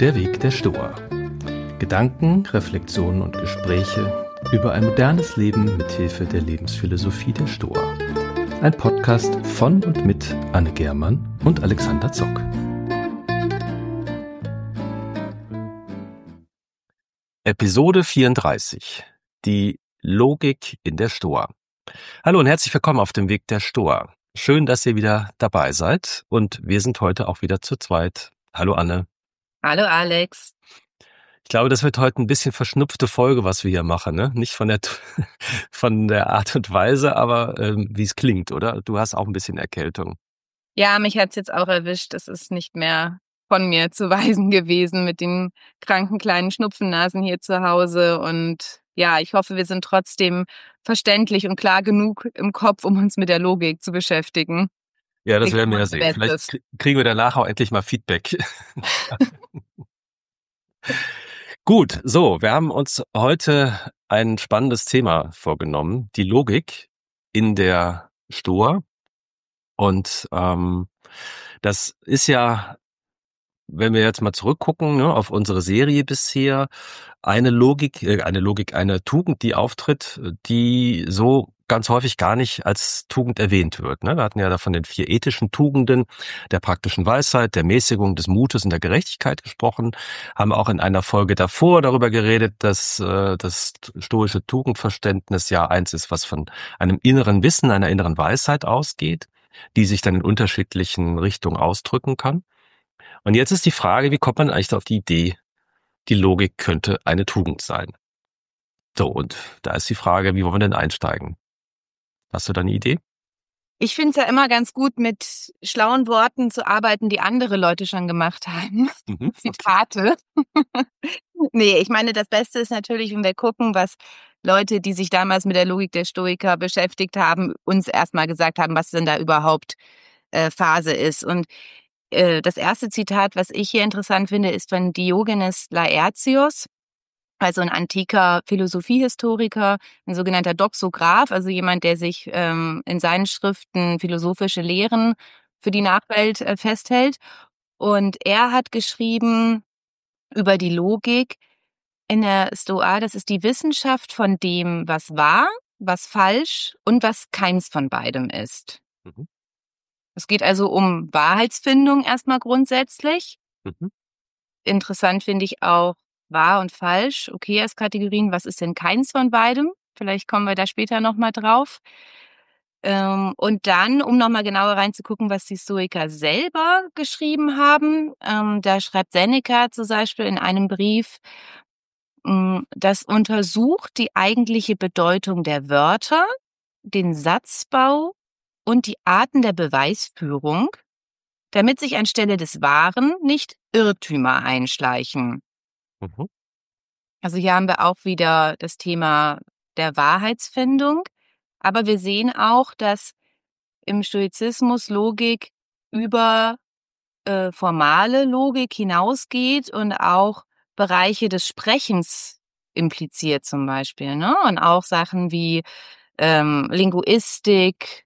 Der Weg der Stoa. Gedanken, Reflexionen und Gespräche über ein modernes Leben mit Hilfe der Lebensphilosophie der Stoa. Ein Podcast von und mit Anne Germann und Alexander Zock. Episode 34. Die Logik in der Stoa. Hallo und herzlich willkommen auf dem Weg der Stoa. Schön, dass ihr wieder dabei seid und wir sind heute auch wieder zu zweit. Hallo Anne. Hallo Alex. Ich glaube, das wird heute ein bisschen verschnupfte Folge, was wir hier machen, ne? Nicht von der Art und Weise, aber wie es klingt, oder? Du hast auch ein bisschen Erkältung. Ja, mich hat's jetzt auch erwischt. Es ist nicht mehr von mir zu weisen gewesen mit den kranken kleinen Schnupfennasen hier zu Hause. Und ja, ich hoffe, wir sind trotzdem verständlich und klar genug im Kopf, um uns mit der Logik zu beschäftigen. Ja, das werden wir ja sehen. Vielleicht kriegen wir danach auch endlich mal Feedback. Gut, so, wir haben uns heute ein spannendes Thema vorgenommen, die Logik in der Stoa. Und das ist ja, wenn wir jetzt mal zurückgucken, ne, auf unsere Serie bisher, eine Tugend, die auftritt, die so ganz häufig gar nicht als Tugend erwähnt wird. Ne? Wir hatten ja da von den 4 ethischen Tugenden, der praktischen Weisheit, der Mäßigung, des Mutes und der Gerechtigkeit gesprochen, haben auch in einer Folge davor darüber geredet, dass das stoische Tugendverständnis ja eins ist, was von einem inneren Wissen, einer inneren Weisheit ausgeht, die sich dann in unterschiedlichen Richtungen ausdrücken kann. Und jetzt ist die Frage, wie kommt man eigentlich auf die Idee, die Logik könnte eine Tugend sein? So, und da ist die Frage, wie wollen wir denn einsteigen? Hast du da eine Idee? Ich finde es ja immer ganz gut, mit schlauen Worten zu arbeiten, die andere Leute schon gemacht haben. Zitate. Nee, ich meine, das Beste ist natürlich, wenn wir gucken, was Leute, die sich damals mit der Logik der Stoiker beschäftigt haben, uns erstmal gesagt haben, was denn da überhaupt Phase ist. Und das erste Zitat, was ich hier interessant finde, ist von Diogenes Laertios, also ein antiker Philosophiehistoriker, ein sogenannter Doxograph, also jemand, der sich in seinen Schriften philosophische Lehren für die Nachwelt festhält. Und er hat geschrieben über die Logik in der Stoa, das ist die Wissenschaft von dem, was wahr, was falsch und was keins von beidem ist. Mhm. Es geht also um Wahrheitsfindung erstmal grundsätzlich. Mhm. Interessant finde ich auch wahr und falsch. Okay, als Kategorien, was ist denn keins von beidem? Vielleicht kommen wir da später nochmal drauf. Und dann, um nochmal genauer reinzugucken, was die Stoiker selber geschrieben haben, da schreibt Seneca zum Beispiel in einem Brief, das untersucht die eigentliche Bedeutung der Wörter, den Satzbau und die Arten der Beweisführung, damit sich anstelle des Wahren nicht Irrtümer einschleichen. Mhm. Also hier haben wir auch wieder das Thema der Wahrheitsfindung, aber wir sehen auch, dass im Stoizismus Logik über formale Logik hinausgeht und auch Bereiche des Sprechens impliziert zum Beispiel, ne? Und auch Sachen wie Linguistik,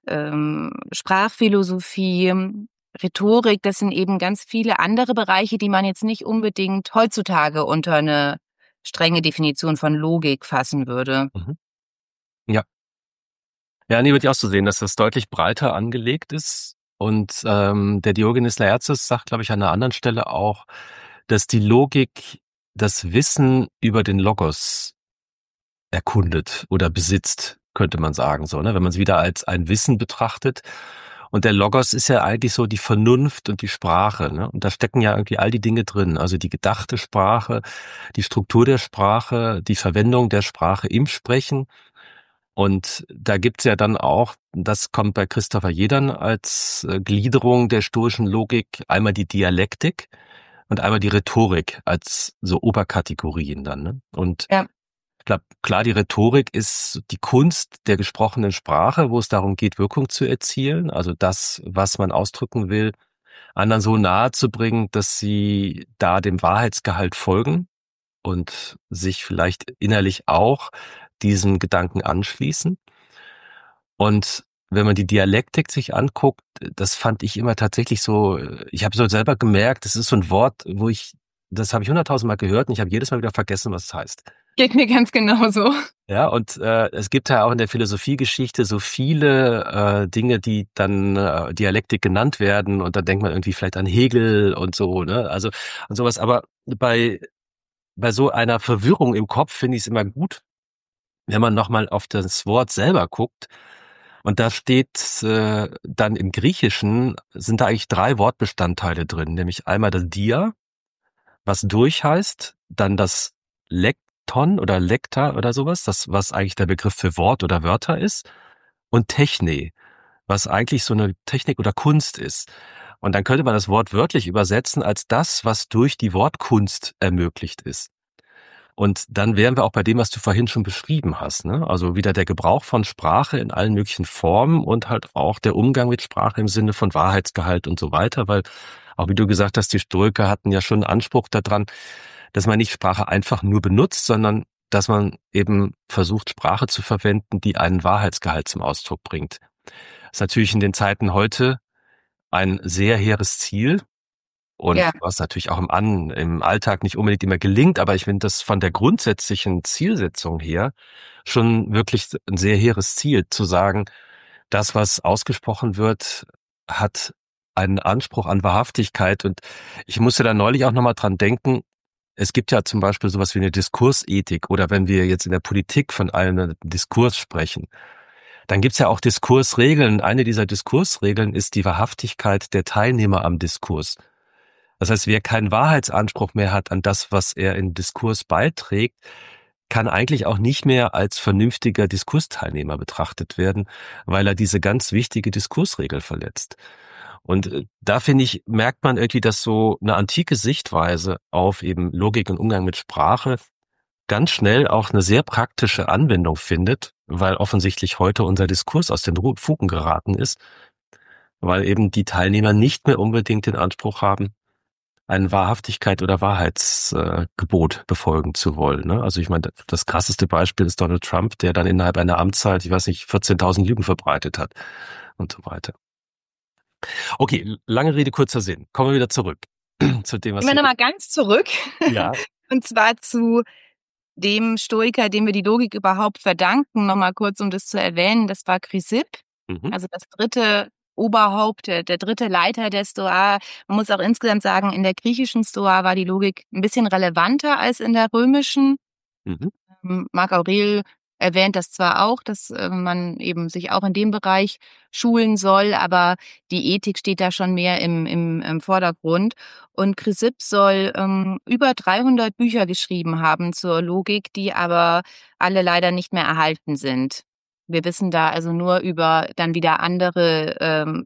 Sprachphilosophie, Rhetorik, das sind eben ganz viele andere Bereiche, die man jetzt nicht unbedingt heutzutage unter eine strenge Definition von Logik fassen würde. Mhm. Ja. Ja, nee, würde ich auch so sehen, dass das deutlich breiter angelegt ist. Und der Diogenes Laertius sagt, glaube ich, an einer anderen Stelle auch, dass die Logik das Wissen über den Logos erkundet oder besitzt, könnte man sagen, so, ne? Wenn man es wieder als ein Wissen betrachtet. Und der Logos ist ja eigentlich so die Vernunft und die Sprache, ne? Und da stecken ja irgendwie all die Dinge drin. Also die gedachte Sprache, die Struktur der Sprache, die Verwendung der Sprache im Sprechen. Und da gibt's ja dann auch, das kommt bei Christopher Jedern als Gliederung der stoischen Logik, einmal die Dialektik und einmal die Rhetorik als so Oberkategorien dann, ne? Und Ja. klar, die Rhetorik ist die Kunst der gesprochenen Sprache, wo es darum geht, Wirkung zu erzielen, also das, was man ausdrücken will, anderen so nahe zu bringen, dass sie da dem Wahrheitsgehalt folgen und sich vielleicht innerlich auch diesem Gedanken anschließen. Und wenn man die Dialektik sich anguckt, das fand ich immer tatsächlich so, ich habe so selber gemerkt, das ist so ein Wort, wo ich das habe ich 100.000 Mal gehört und ich habe jedes Mal wieder vergessen, was es heißt. Geht mir ganz genauso. Ja, und es gibt ja auch in der Philosophiegeschichte so viele Dinge, die dann Dialektik genannt werden und dann denkt man irgendwie vielleicht an Hegel und so, ne? Also und sowas. Aber bei so einer Verwirrung im Kopf finde ich es immer gut, wenn man nochmal auf das Wort selber guckt. Und da steht dann im Griechischen sind da eigentlich 3 Wortbestandteile drin, nämlich einmal das Dia, was durch heißt, dann das Lekton oder Lekta oder sowas, das was eigentlich der Begriff für Wort oder Wörter ist, und Techne, was eigentlich so eine Technik oder Kunst ist. Und dann könnte man das Wort wörtlich übersetzen als das, was durch die Wortkunst ermöglicht ist. Und dann wären wir auch bei dem, was du vorhin schon beschrieben hast, ne? Also wieder der Gebrauch von Sprache in allen möglichen Formen und halt auch der Umgang mit Sprache im Sinne von Wahrheitsgehalt und so weiter, weil auch wie du gesagt hast, die Stoiker hatten ja schon einen Anspruch daran, dass man nicht Sprache einfach nur benutzt, sondern dass man eben versucht, Sprache zu verwenden, die einen Wahrheitsgehalt zum Ausdruck bringt. Das ist natürlich in den Zeiten heute ein sehr hehres Ziel, und Ja. was natürlich auch im Alltag nicht unbedingt immer gelingt, aber ich finde das von der grundsätzlichen Zielsetzung her schon wirklich ein sehr hehres Ziel, zu sagen, das, was ausgesprochen wird, hat einen Anspruch an Wahrhaftigkeit. Und ich musste da neulich auch nochmal dran denken, es gibt ja zum Beispiel sowas wie eine Diskursethik, oder wenn wir jetzt in der Politik von einem Diskurs sprechen, dann gibt's ja auch Diskursregeln. Eine dieser Diskursregeln ist die Wahrhaftigkeit der Teilnehmer am Diskurs. Das heißt, wer keinen Wahrheitsanspruch mehr hat an das, was er in Diskurs beiträgt, kann eigentlich auch nicht mehr als vernünftiger Diskursteilnehmer betrachtet werden, weil er diese ganz wichtige Diskursregel verletzt. Und da finde ich, merkt man irgendwie, dass so eine antike Sichtweise auf eben Logik und Umgang mit Sprache ganz schnell auch eine sehr praktische Anwendung findet, weil offensichtlich heute unser Diskurs aus den Fugen geraten ist, weil eben die Teilnehmer nicht mehr unbedingt den Anspruch haben, ein Wahrhaftigkeit oder Wahrheitsgebot befolgen zu wollen. Ne? Also ich meine, das krasseste Beispiel ist Donald Trump, der dann innerhalb einer Amtszeit, ich weiß nicht, 14.000 Lügen verbreitet hat und so weiter. Okay, lange Rede, kurzer Sinn. Kommen wir wieder zurück zu dem, was Gehen wir nochmal ganz zurück. Ja. Und zwar zu dem Stoiker, dem wir die Logik überhaupt verdanken, nochmal kurz, um das zu erwähnen, das war Chrysipp, also das dritte Oberhaupt, der dritte Leiter der Stoa. Man muss auch insgesamt sagen, in der griechischen Stoa war die Logik ein bisschen relevanter als in der römischen. Mhm. Marc Aurel erwähnt das zwar auch, dass man eben sich auch in dem Bereich schulen soll, aber die Ethik steht da schon mehr im Vordergrund. Und Chrysipp soll über 300 Bücher geschrieben haben zur Logik, die aber alle leider nicht mehr erhalten sind. Wir wissen da also nur über dann wieder andere,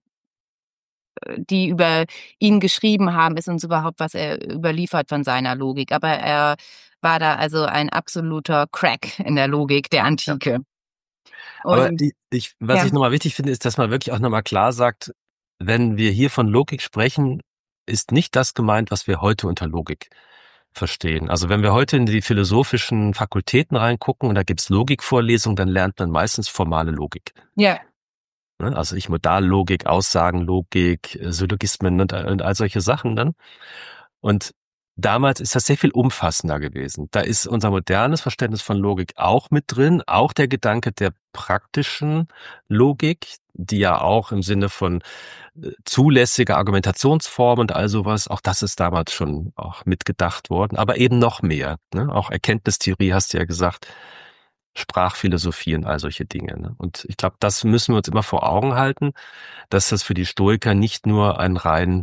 die über ihn geschrieben haben, ist uns überhaupt was er überliefert von seiner Logik. Aber er war da also ein absoluter Crack in der Logik der Antike. Aber Und was ich nochmal wichtig finde, ist, dass man wirklich auch nochmal klar sagt, wenn wir hier von Logik sprechen, ist nicht das gemeint, was wir heute unter Logik verstehen. Also wenn wir heute in die philosophischen Fakultäten reingucken und da gibt's Logikvorlesungen, dann lernt man meistens formale Logik. Ja. Also Modallogik, Aussagenlogik, Syllogismen und all solche Sachen dann. Und damals ist das sehr viel umfassender gewesen. Da ist unser modernes Verständnis von Logik auch mit drin, auch der Gedanke der praktischen Logik, die ja auch im Sinne von zulässiger Argumentationsform und all sowas, auch das ist damals schon auch mitgedacht worden, aber eben noch mehr. Ne? Auch Erkenntnistheorie, hast du ja gesagt, Sprachphilosophie und all solche Dinge. Ne? Und ich glaube, das müssen wir uns immer vor Augen halten, dass das für die Stoiker nicht nur ein rein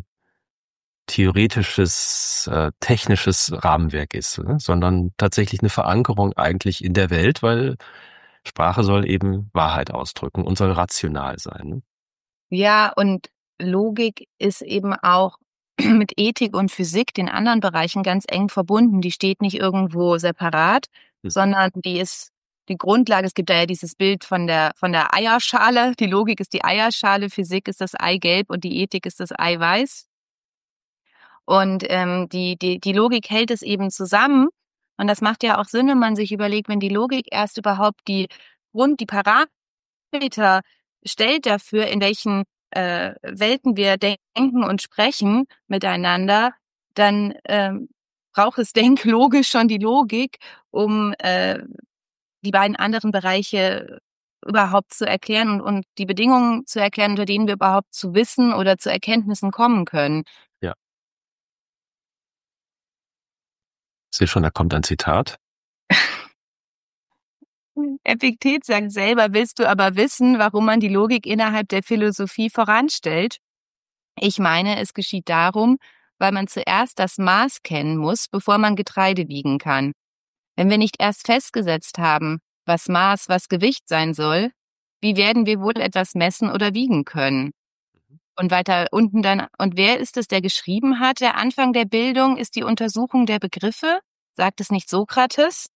theoretisches, technisches Rahmenwerk ist, ne? Sondern tatsächlich eine Verankerung eigentlich in der Welt, weil Sprache soll eben Wahrheit ausdrücken und soll rational sein. Ne? Ja, und Logik ist eben auch mit Ethik und Physik, den anderen Bereichen, ganz eng verbunden. Die steht nicht irgendwo separat, sondern die ist die Grundlage. Es gibt da ja dieses Bild von der Eierschale. Die Logik ist die Eierschale, Physik ist das Eigelb und die Ethik ist das Eiweiß. Und die Logik hält es eben zusammen. Und das macht ja auch Sinn, wenn man sich überlegt, wenn die Logik erst überhaupt die Parameter stellt dafür, in welchen Welten wir denken und sprechen miteinander, dann braucht es denklogisch schon die Logik, um die beiden anderen Bereiche überhaupt zu erklären und die Bedingungen zu erklären, unter denen wir überhaupt zu Wissen oder zu Erkenntnissen kommen können. Ja. Ich sehe schon, da kommt ein Zitat. Epiktet sagt selber, willst du aber wissen, warum man die Logik innerhalb der Philosophie voranstellt? Ich meine, es geschieht darum, weil man zuerst das Maß kennen muss, bevor man Getreide wiegen kann. Wenn wir nicht erst festgesetzt haben, was Maß, was Gewicht sein soll, wie werden wir wohl etwas messen oder wiegen können? Und weiter unten dann, und wer ist es, der geschrieben hat, der Anfang der Bildung ist die Untersuchung der Begriffe? Sagt es nicht Sokrates?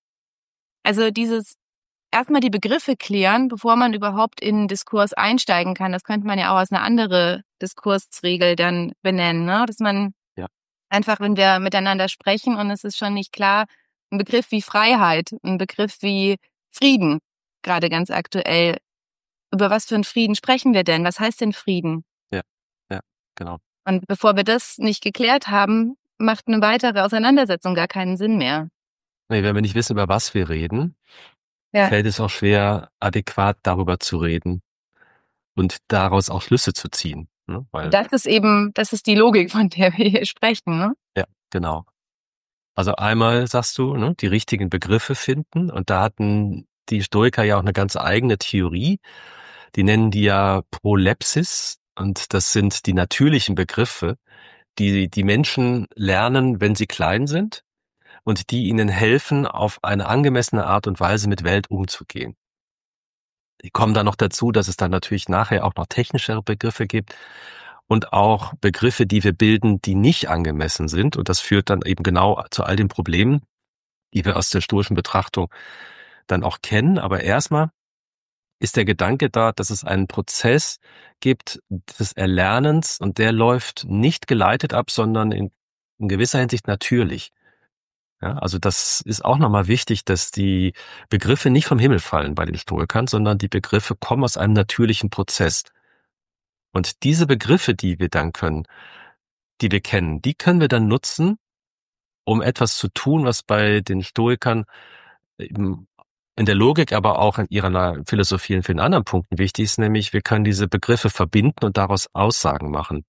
Also dieses erstmal die Begriffe klären, bevor man überhaupt in einen Diskurs einsteigen kann. Das könnte man ja auch als eine andere Diskursregel dann benennen, ne? Dass man einfach, wenn wir miteinander sprechen und es ist schon nicht klar, ein Begriff wie Freiheit, ein Begriff wie Frieden, gerade ganz aktuell. Über was für einen Frieden sprechen wir denn? Was heißt denn Frieden? Ja, genau. Und bevor wir das nicht geklärt haben, macht eine weitere Auseinandersetzung gar keinen Sinn mehr. Nee, wenn wir nicht wissen, über was wir reden, fällt es auch schwer, adäquat darüber zu reden und daraus auch Schlüsse zu ziehen. Ne? Weil das ist die Logik, von der wir hier sprechen, ne? Ja, genau. Also einmal sagst du, ne, die richtigen Begriffe finden, und da hatten die Stoiker ja auch eine ganz eigene Theorie. Die nennen die ja Prolepsis, und das sind die natürlichen Begriffe, die die Menschen lernen, wenn sie klein sind und die ihnen helfen, auf eine angemessene Art und Weise mit Welt umzugehen. Die kommen dann noch dazu, dass es dann natürlich nachher auch noch technischere Begriffe gibt und auch Begriffe, die wir bilden, die nicht angemessen sind. Und das führt dann eben genau zu all den Problemen, die wir aus der stoischen Betrachtung dann auch kennen. Aber erstmal ist der Gedanke da, dass es einen Prozess gibt des Erlernens, und der läuft nicht geleitet ab, sondern in gewisser Hinsicht natürlich. Ja, also das ist auch nochmal wichtig, dass die Begriffe nicht vom Himmel fallen bei den Stoikern, sondern die Begriffe kommen aus einem natürlichen Prozess. Und diese Begriffe, die wir dann die wir kennen, die können wir dann nutzen, um etwas zu tun, was bei den Stoikern eben in der Logik, aber auch in ihrer Philosophie in vielen anderen Punkten wichtig ist, nämlich wir können diese Begriffe verbinden und daraus Aussagen machen.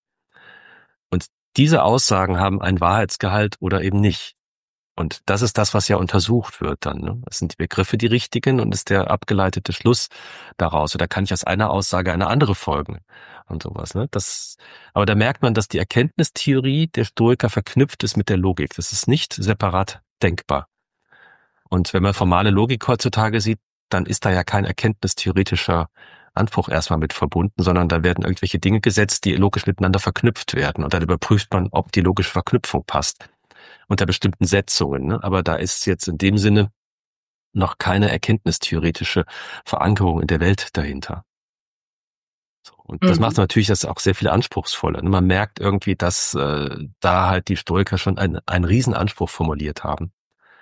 Und diese Aussagen haben einen Wahrheitsgehalt oder eben nicht. Und das ist das, was ja untersucht wird dann. Ne? Es sind die Begriffe die richtigen und ist der abgeleitete Schluss daraus. Oder kann ich aus einer Aussage eine andere folgen und sowas. Ne? Aber da merkt man, dass die Erkenntnistheorie der Stoiker verknüpft ist mit der Logik. Das ist nicht separat denkbar. Und wenn man formale Logik heutzutage sieht, dann ist da ja kein erkenntnistheoretischer Anspruch erstmal mit verbunden, sondern da werden irgendwelche Dinge gesetzt, die logisch miteinander verknüpft werden. Und dann überprüft man, ob die logische Verknüpfung passt unter bestimmten Setzungen. Ne? Aber da ist jetzt in dem Sinne noch keine erkenntnistheoretische Verankerung in der Welt dahinter. So, und das macht natürlich das auch sehr viel anspruchsvoller. Ne? Man merkt irgendwie, dass da halt die Stoiker schon einen Riesenanspruch formuliert haben.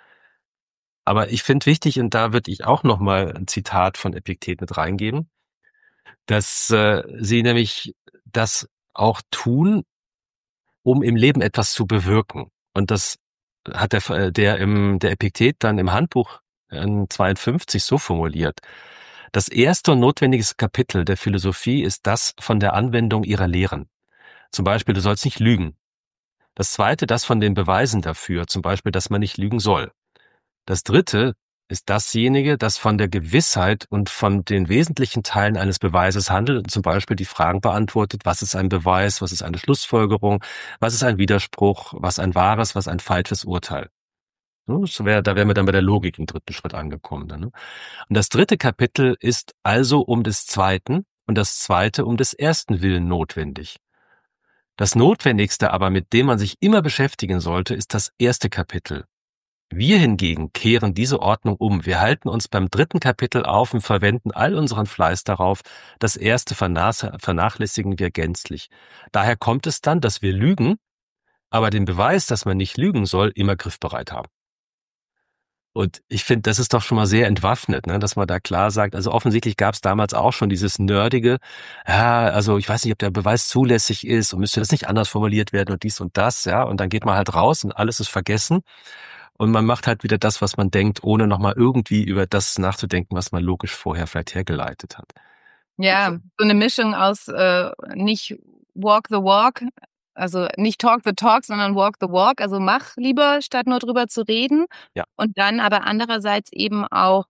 Aber ich finde wichtig, und da würde ich auch nochmal ein Zitat von Epiktet mit reingeben, dass sie nämlich das auch tun, um im Leben etwas zu bewirken. Und das hat der Epiktet dann im Handbuch in 52 so formuliert: Das erste und notwendigste Kapitel der Philosophie ist das von der Anwendung ihrer Lehren. Zum Beispiel, du sollst nicht lügen. Das zweite, das von den Beweisen dafür, zum Beispiel, dass man nicht lügen soll. Das dritte ist dasjenige, das von der Gewissheit und von den wesentlichen Teilen eines Beweises handelt und zum Beispiel die Fragen beantwortet: Was ist ein Beweis, was ist eine Schlussfolgerung, was ist ein Widerspruch, was ein wahres, was ein falsches Urteil. Da wären wir dann bei der Logik im dritten Schritt angekommen. Dann, ne? Und das dritte Kapitel ist also um des zweiten und das zweite um des ersten Willen notwendig. Das Notwendigste aber, mit dem man sich immer beschäftigen sollte, ist das erste Kapitel. Wir hingegen kehren diese Ordnung um. Wir halten uns beim dritten Kapitel auf und verwenden all unseren Fleiß darauf. Das erste vernachlässigen wir gänzlich. Daher kommt es dann, dass wir lügen, aber den Beweis, dass man nicht lügen soll, immer griffbereit haben. Und ich finde, das ist doch schon mal sehr entwaffnet, ne, dass man da klar sagt, also offensichtlich gab es damals auch schon dieses Nerdige, ja, also ich weiß nicht, ob der Beweis zulässig ist und müsste das nicht anders formuliert werden und dies und das, ja, und dann geht man halt raus und alles ist vergessen und man macht halt wieder das, was man denkt, ohne nochmal irgendwie über das nachzudenken, was man logisch vorher vielleicht hergeleitet hat. Ja, so eine Mischung aus nicht walk the walk, also nicht talk the talk, sondern walk the walk, also mach lieber, statt nur drüber zu reden. Ja. Und dann aber andererseits eben auch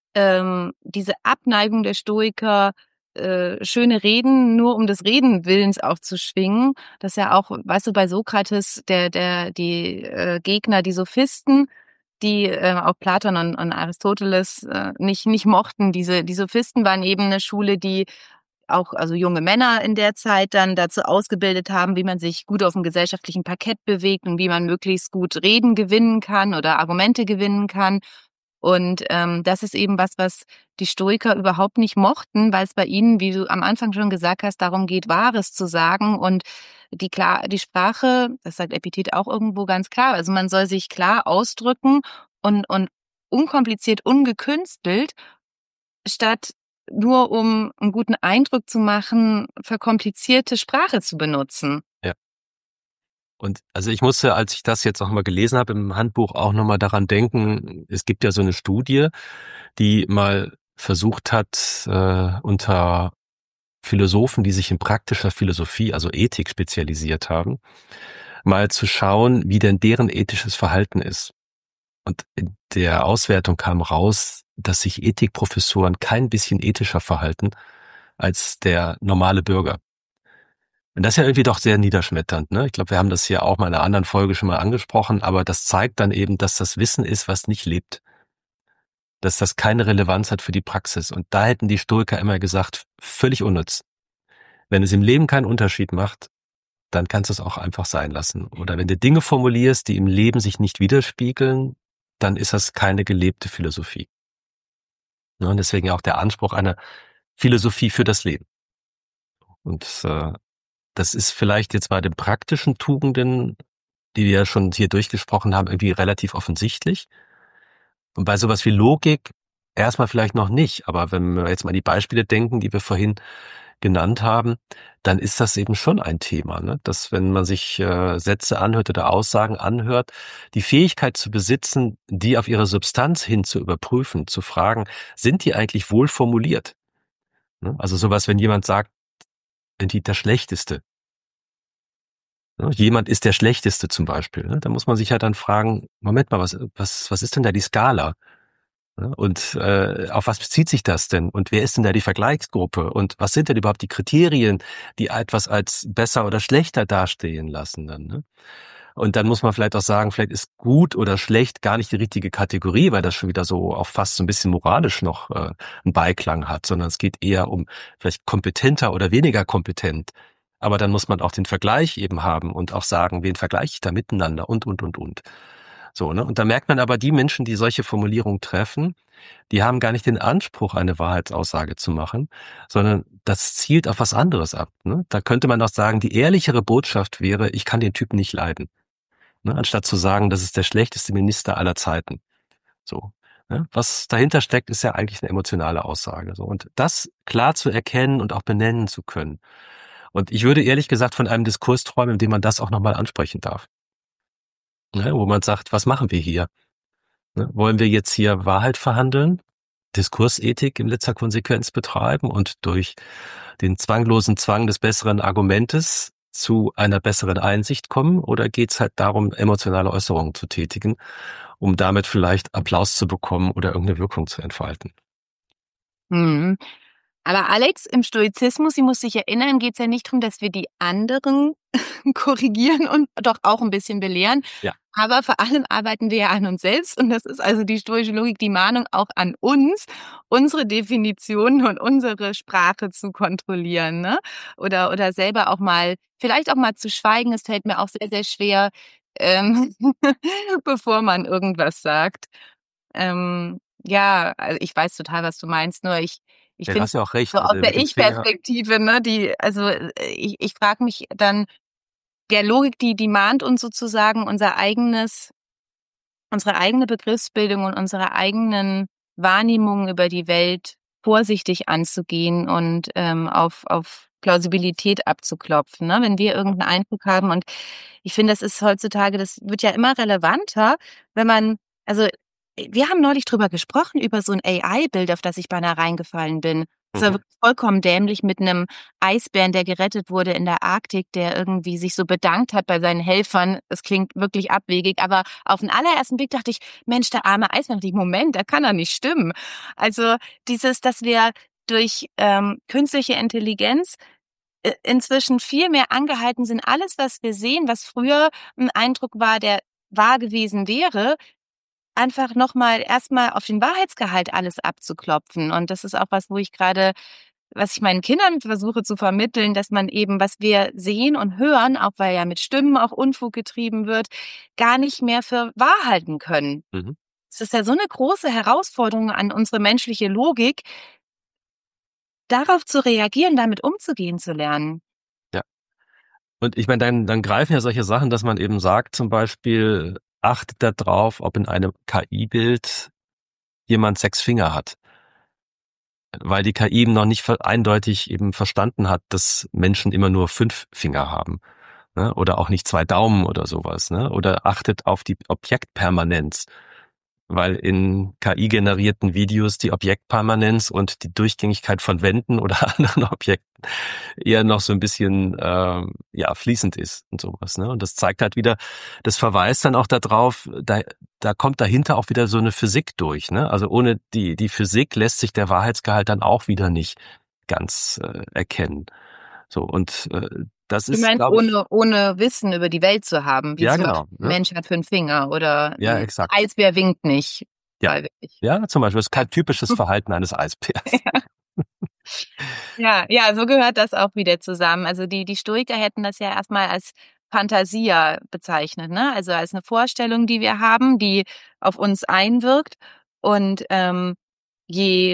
diese Abneigung der Stoiker, schöne Reden nur um des Reden Willens auch zu schwingen. Das ist ja auch, weißt du, bei Sokrates, die Gegner, die Sophisten, die auch Platon und Aristoteles nicht mochten. Die Sophisten waren eben eine Schule, die auch also junge Männer in der Zeit dann dazu ausgebildet haben, wie man sich gut auf dem gesellschaftlichen Parkett bewegt und wie man möglichst gut Reden gewinnen kann oder Argumente gewinnen kann. Und das ist eben was die Stoiker überhaupt nicht mochten, weil es bei ihnen, wie du am Anfang schon gesagt hast, darum geht, Wahres zu sagen. Und die Sprache, das sagt Epiktet auch irgendwo ganz klar, also man soll sich klar ausdrücken und unkompliziert, ungekünstelt, statt nur um einen guten Eindruck zu machen, verkomplizierte Sprache zu benutzen. Ja. Und also ich musste, als ich das jetzt auch mal gelesen habe im Handbuch, auch nochmal daran denken, es gibt ja so eine Studie, die mal versucht hat, unter Philosophen, die sich in praktischer Philosophie, also Ethik spezialisiert haben, mal zu schauen, wie denn deren ethisches Verhalten ist. Und in der Auswertung kam raus, dass sich Ethikprofessoren kein bisschen ethischer verhalten als der normale Bürger. Und das ist ja irgendwie doch sehr niederschmetternd, ne? Ich glaube, wir haben das hier auch mal in einer anderen Folge schon mal angesprochen, aber das zeigt dann eben, dass das Wissen ist, was nicht lebt. Dass das keine Relevanz hat für die Praxis. Und da hätten die Stoiker immer gesagt, völlig unnütz. Wenn es im Leben keinen Unterschied macht, dann kannst du es auch einfach sein lassen. Oder wenn du Dinge formulierst, die im Leben sich nicht widerspiegeln, dann ist das keine gelebte Philosophie. Ja, und deswegen auch der Anspruch einer Philosophie für das Leben. Und das ist vielleicht jetzt bei den praktischen Tugenden, die wir ja schon hier durchgesprochen haben, irgendwie relativ offensichtlich. Und bei sowas wie Logik erstmal vielleicht noch nicht. Aber wenn wir jetzt mal an die Beispiele denken, die wir vorhin genannt haben, dann ist das eben schon ein Thema, ne? Dass wenn man sich Sätze anhört oder Aussagen anhört, die Fähigkeit zu besitzen, die auf ihre Substanz hin zu überprüfen, zu fragen, sind die eigentlich wohl formuliert? Ne? Also sowas, wenn jemand sagt, die der Schlechteste. Ne? Jemand ist der Schlechteste zum Beispiel. Ne? Da muss man sich halt dann fragen, Moment mal, was ist denn da die Skala? Ne? Und auf was bezieht sich das denn? Und wer ist denn da die Vergleichsgruppe? Und was sind denn überhaupt die Kriterien, die etwas als besser oder schlechter dastehen lassen dann? Ne? Und dann muss man vielleicht auch sagen, vielleicht ist gut oder schlecht gar nicht die richtige Kategorie, weil das schon wieder so auch fast so ein bisschen moralisch noch einen Beiklang hat, sondern es geht eher um vielleicht kompetenter oder weniger kompetent. Aber dann muss man auch den Vergleich eben haben und auch sagen, wen vergleiche ich da miteinander und. So, ne? Und da merkt man aber, die Menschen, die solche Formulierungen treffen, die haben gar nicht den Anspruch, eine Wahrheitsaussage zu machen, sondern das zielt auf was anderes ab. Ne? Da könnte man auch sagen, die ehrlichere Botschaft wäre, ich kann den Typen nicht leiden. Ne? Anstatt zu sagen, das ist der schlechteste Minister aller Zeiten. So. Ne? Was dahinter steckt, ist ja eigentlich eine emotionale Aussage. So. Und das klar zu erkennen und auch benennen zu können. Und ich würde ehrlich gesagt von einem Diskurs träumen, in dem man das auch nochmal ansprechen darf. Ne? Wo man sagt, was machen wir hier? Ne? Wollen wir jetzt hier Wahrheit verhandeln, Diskursethik in letzter Konsequenz betreiben und durch den zwanglosen Zwang des besseren Argumentes zu einer besseren Einsicht kommen? Oder geht es halt darum, emotionale Äußerungen zu tätigen, um damit vielleicht Applaus zu bekommen oder irgendeine Wirkung zu entfalten? Mhm. Aber Alex, im Stoizismus, sie muss sich erinnern, geht es ja nicht darum, dass wir die anderen korrigieren und doch auch ein bisschen belehren. Ja. Aber vor allem arbeiten wir ja an uns selbst und das ist also die stoische Logik, die Mahnung auch an uns, unsere Definitionen und unsere Sprache zu kontrollieren, ne? Oder selber auch mal, vielleicht auch mal zu schweigen. Es fällt mir auch sehr, sehr schwer, ähm, bevor man irgendwas sagt. Ja, also ich weiß total, was du meinst, nur ich Ja, du finde hast ja auch so recht. aus Also der mit dem Finger. Ich-Perspektive, ne, ich frage mich dann, der Logik, die mahnt uns sozusagen unser eigenes unsere eigene Begriffsbildung und unsere eigenen Wahrnehmungen über die Welt vorsichtig anzugehen und auf Plausibilität abzuklopfen, ne? Wenn wir irgendeinen Eindruck haben. Und ich finde, das ist heutzutage, das wird ja immer relevanter, wenn man, also wir haben neulich drüber gesprochen, über so ein AI-Bild, auf das ich beinahe reingefallen bin. Das war wirklich vollkommen dämlich, mit einem Eisbären, der gerettet wurde in der Arktik, der irgendwie sich so bedankt hat bei seinen Helfern. Es klingt wirklich abwegig, aber auf den allerersten Blick dachte ich, Mensch, der arme Eisbär, Moment, da kann er nicht stimmen. Also dass wir durch künstliche Intelligenz inzwischen viel mehr angehalten sind, alles, was wir sehen, was früher ein Eindruck war, der wahr gewesen wäre, einfach nochmal erstmal auf den Wahrheitsgehalt alles abzuklopfen. Und das ist auch was, was ich meinen Kindern versuche zu vermitteln, dass man eben, was wir sehen und hören, auch weil ja mit Stimmen auch Unfug getrieben wird, gar nicht mehr für wahr halten können. Mhm. Es ist ja so eine große Herausforderung an unsere menschliche Logik, darauf zu reagieren, damit umzugehen zu lernen. Ja. Und ich meine, dann greifen ja solche Sachen, dass man eben sagt, zum Beispiel, achtet da drauf, ob in einem KI-Bild jemand 6 Finger hat. Weil die KI eben noch nicht eindeutig eben verstanden hat, dass Menschen immer nur 5 Finger haben. Ne? Oder auch nicht 2 Daumen oder sowas. Ne? Oder achtet auf die Objektpermanenz. Weil in KI-generierten Videos die Objektpermanenz und die Durchgängigkeit von Wänden oder anderen Objekten eher noch so ein bisschen fließend ist und sowas. Ne? Und das zeigt halt wieder, das verweist dann auch darauf, da kommt dahinter auch wieder so eine Physik durch. Ne? Also ohne die Physik lässt sich der Wahrheitsgehalt dann auch wieder nicht ganz erkennen. So, und das Du ist, meinst, glaube ich, ohne Wissen über die Welt zu haben, wie ja, zum Beispiel genau. ein Ne? Mensch hat 5 Finger oder Ja, ein exakt. Eisbär winkt nicht. Ja. Freiwillig. Ja, zum Beispiel, das ist kein typisches Verhalten eines Eisbärs. Ja, so gehört das auch wieder zusammen. Also die Stoiker hätten das ja erstmal als Fantasia bezeichnet, ne? Also als eine Vorstellung, die wir haben, die auf uns einwirkt. Und je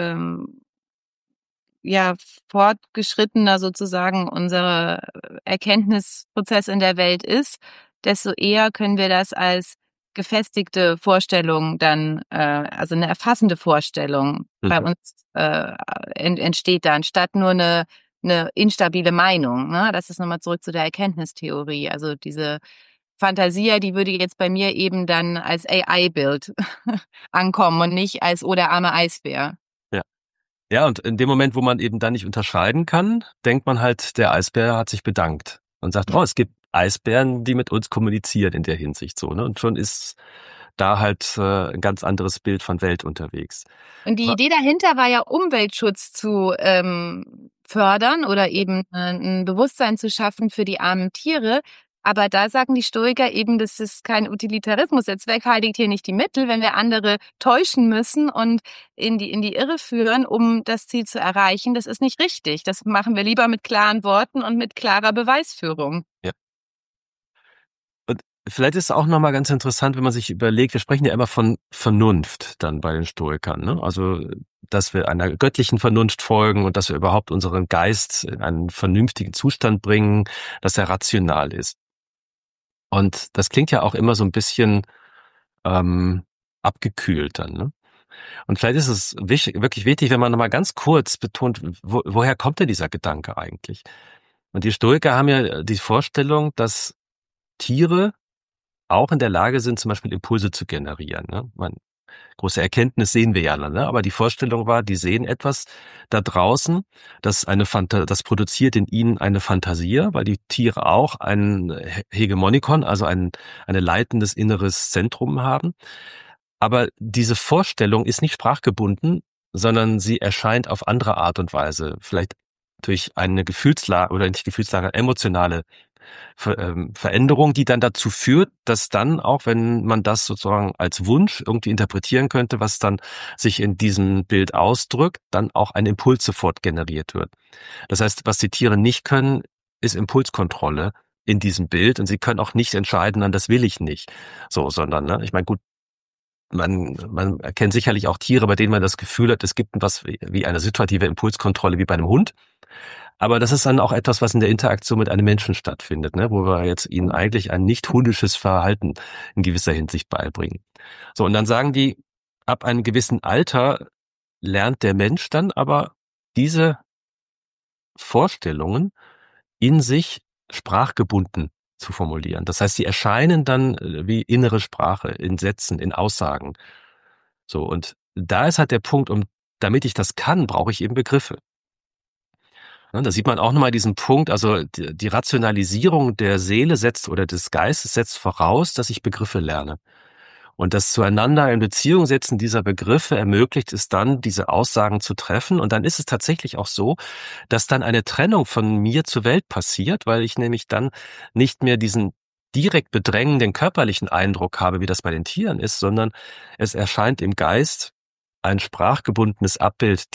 ja, fortgeschrittener sozusagen unser Erkenntnisprozess in der Welt ist, desto eher können wir das als gefestigte Vorstellung dann, also eine erfassende Vorstellung bei uns entsteht da, anstatt nur eine instabile Meinung. Ne? Das ist nochmal zurück zu der Erkenntnistheorie. Also diese Fantasia, die würde jetzt bei mir eben dann als AI-Bild ankommen und nicht als oh, der arme Eisbär. Ja. Ja, und in dem Moment, wo man eben dann nicht unterscheiden kann, denkt man halt, der Eisbär hat sich bedankt und sagt, oh, es gibt Eisbären, die mit uns kommunizieren in der Hinsicht so, ne? Und schon ist da halt ein ganz anderes Bild von Welt unterwegs. Und die Aber, Idee dahinter war ja, Umweltschutz zu fördern oder eben ein Bewusstsein zu schaffen für die armen Tiere. Aber da sagen die Stoiker eben, das ist kein Utilitarismus. Der Zweck heiligt hier nicht die Mittel, wenn wir andere täuschen müssen und in die Irre führen, um das Ziel zu erreichen. Das ist nicht richtig. Das machen wir lieber mit klaren Worten und mit klarer Beweisführung. ja. Und vielleicht ist es auch nochmal ganz interessant, wenn man sich überlegt, wir sprechen ja immer von Vernunft dann bei den Stoikern, ne? Also, dass wir einer göttlichen Vernunft folgen und dass wir überhaupt unseren Geist in einen vernünftigen Zustand bringen, dass er rational ist. Und das klingt ja auch immer so ein bisschen abgekühlt dann, ne? Und vielleicht ist es wirklich wichtig, wenn man nochmal ganz kurz betont, woher kommt denn dieser Gedanke eigentlich? Und die Stoiker haben ja die Vorstellung, dass Tiere auch in der Lage sind, zum Beispiel Impulse zu generieren. Ne? Große Erkenntnis sehen wir ja, ne? Aber die Vorstellung war, die sehen etwas da draußen, das produziert in ihnen eine Fantasie, weil die Tiere auch ein Hegemonikon, also eine leitendes inneres Zentrum haben. Aber diese Vorstellung ist nicht sprachgebunden, sondern sie erscheint auf andere Art und Weise. Vielleicht durch eine Gefühlslage oder nicht Gefühlslage, emotionale Veränderung, die dann dazu führt, dass dann auch, wenn man das sozusagen als Wunsch irgendwie interpretieren könnte, was dann sich in diesem Bild ausdrückt, dann auch ein Impuls sofort generiert wird. Das heißt, was die Tiere nicht können, ist Impulskontrolle in diesem Bild und sie können auch nicht entscheiden, dann das will ich nicht. So, sondern, ne, ich meine, gut, man erkennt sicherlich auch Tiere, bei denen man das Gefühl hat, es gibt was wie eine situative Impulskontrolle wie bei einem Hund. Aber das ist dann auch etwas, was in der Interaktion mit einem Menschen stattfindet, ne? Wo wir jetzt ihnen eigentlich ein nicht hundisches Verhalten in gewisser Hinsicht beibringen. So, und dann sagen die, ab einem gewissen Alter lernt der Mensch dann aber diese Vorstellungen in sich sprachgebunden zu formulieren. Das heißt, sie erscheinen dann wie innere Sprache in Sätzen, in Aussagen. So, und da ist halt der Punkt, damit ich das kann, brauche ich eben Begriffe. Ne, da sieht man auch nochmal diesen Punkt, also die Rationalisierung der Seele setzt oder des Geistes setzt voraus, dass ich Begriffe lerne. Und das Zueinander in Beziehung setzen dieser Begriffe ermöglicht es dann, diese Aussagen zu treffen. Und dann ist es tatsächlich auch so, dass dann eine Trennung von mir zur Welt passiert, weil ich nämlich dann nicht mehr diesen direkt bedrängenden körperlichen Eindruck habe, wie das bei den Tieren ist, sondern es erscheint im Geist ein sprachgebundenes Abbild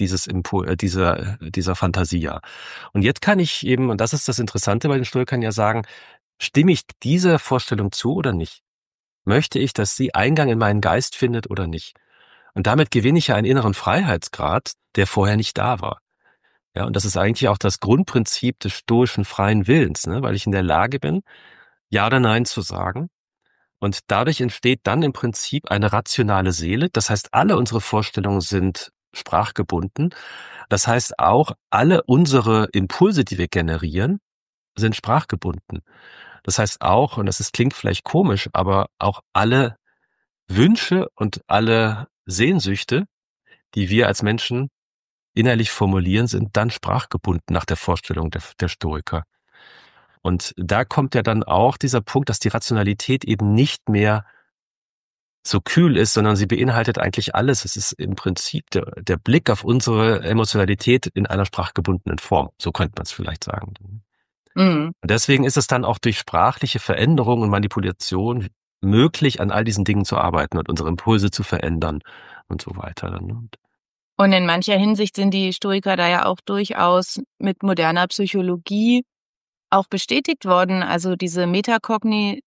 dieser Fantasia. Und jetzt kann ich eben, und das ist das Interessante bei den Stoikern, ja sagen, stimme ich dieser Vorstellung zu oder nicht? Möchte ich, dass sie Eingang in meinen Geist findet oder nicht? Und damit gewinne ich ja einen inneren Freiheitsgrad, der vorher nicht da war. Ja, und das ist eigentlich auch das Grundprinzip des stoischen freien Willens, ne? Weil ich in der Lage bin, Ja oder Nein zu sagen. Und dadurch entsteht dann im Prinzip eine rationale Seele. Das heißt, alle unsere Vorstellungen sind sprachgebunden. Das heißt auch, alle unsere Impulse, die wir generieren, sind sprachgebunden. Das heißt auch, und klingt vielleicht komisch, aber auch alle Wünsche und alle Sehnsüchte, die wir als Menschen innerlich formulieren, sind dann sprachgebunden nach der Vorstellung der Stoiker. Und da kommt ja dann auch dieser Punkt, dass die Rationalität eben nicht mehr so kühl ist, sondern sie beinhaltet eigentlich alles. Es ist im Prinzip der Blick auf unsere Emotionalität in einer sprachgebundenen Form. So könnte man es vielleicht sagen. Mhm. Und deswegen ist es dann auch durch sprachliche Veränderung und Manipulation möglich, an all diesen Dingen zu arbeiten und unsere Impulse zu verändern und so weiter. Und in mancher Hinsicht sind die Stoiker da ja auch durchaus mit moderner Psychologie auch bestätigt worden. Also diese metakognitive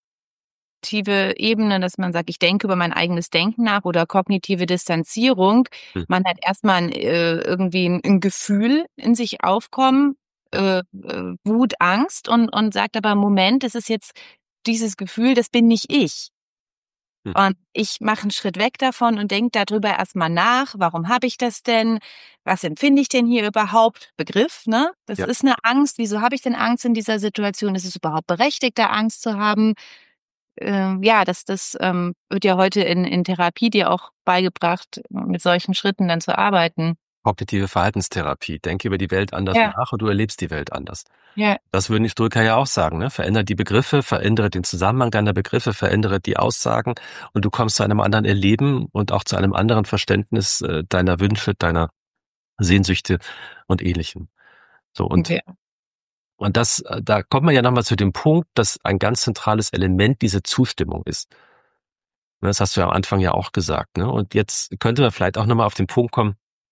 Ebene, dass man sagt, ich denke über mein eigenes Denken nach, oder kognitive Distanzierung. Man hat erstmal irgendwie ein Gefühl in sich aufkommen, Wut, Angst, und sagt aber, Moment, das ist jetzt dieses Gefühl, das bin nicht ich. Und ich mache einen Schritt weg davon und denke darüber erstmal nach, warum habe ich das denn? Was empfinde ich denn hier überhaupt? Begriff, ne? Das Ja. ist eine Angst. Wieso habe ich denn Angst in dieser Situation? Ist es überhaupt berechtigt, da Angst zu haben? Ja, das wird ja heute in Therapie dir auch beigebracht, mit solchen Schritten dann zu arbeiten. Kognitive Verhaltenstherapie. Denke über die Welt anders Ja, nach und du erlebst die Welt anders. ja, Das würden die Stoiker ja auch sagen, ne? Verändere die Begriffe, verändere den Zusammenhang deiner Begriffe, verändere die Aussagen und du kommst zu einem anderen Erleben und auch zu einem anderen Verständnis deiner Wünsche, deiner Sehnsüchte und Ähnlichem. So, okay. und da kommt man ja nochmal zu dem Punkt, dass ein ganz zentrales Element diese Zustimmung ist. Das hast du ja am Anfang ja auch gesagt, ne? Und jetzt könnte man vielleicht auch nochmal auf den Punkt kommen,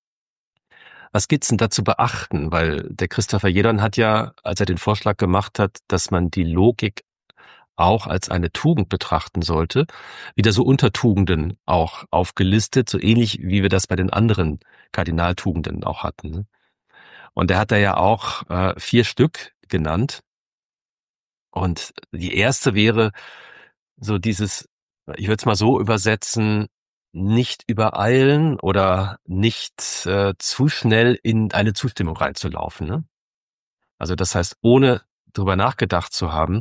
was gibt's denn da zu beachten? Weil der Christopher Jedon hat ja, als er den Vorschlag gemacht hat, dass man die Logik auch als eine Tugend betrachten sollte, wieder so Untertugenden auch aufgelistet, so ähnlich wie wir das bei den anderen Kardinaltugenden auch hatten. Ne? Und er hat da ja auch 4 Stück genannt. Und die erste wäre so dieses, ich würde es mal so übersetzen, nicht übereilen oder nicht zu schnell in eine Zustimmung reinzulaufen. Ne? Also das heißt, ohne drüber nachgedacht zu haben,